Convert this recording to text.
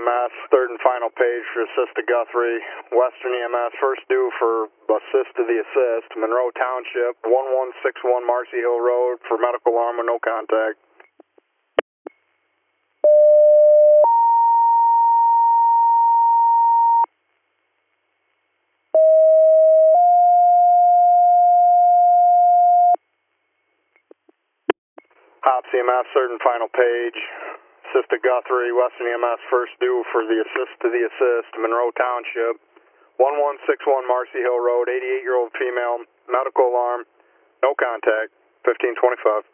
EMS, third and final page for assist to Guthrie. Western EMS, first due for assist to the assist. Monroe Township, 1161 Marcy Hill Road for medical alarm with no contact. Hops EMS, third and final page. Assist to Guthrie, Western EMS, first due for the assist to the assist. Monroe Township, 1161 Marcy Hill Road, 88-year-old female, medical alarm, no contact, 1525.